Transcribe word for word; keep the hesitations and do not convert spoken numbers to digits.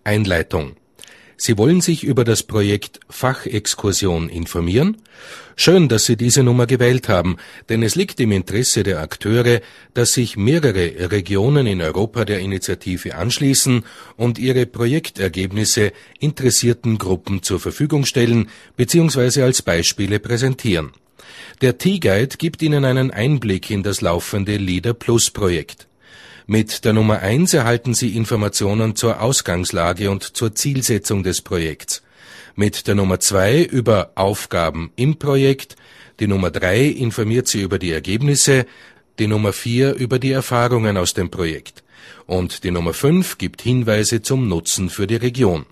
Einleitung. Sie wollen sich über das Projekt Fachexkursion informieren? Schön, dass Sie diese Nummer gewählt haben, denn es liegt im Interesse der Akteure, dass sich mehrere Regionen in Europa der Initiative anschließen und ihre Projektergebnisse interessierten Gruppen zur Verfügung stellen bzw. als Beispiele präsentieren. Der T-Guide gibt Ihnen einen Einblick in das laufende LEADER Plus Projekt. Mit der Nummer eins erhalten Sie Informationen zur Ausgangslage und zur Zielsetzung des Projekts. Mit der Nummer zwei über Aufgaben im Projekt, die Nummer drei informiert Sie über die Ergebnisse, die Nummer vier über die Erfahrungen aus dem Projekt und die Nummer fünf gibt Hinweise zum Nutzen für die Region.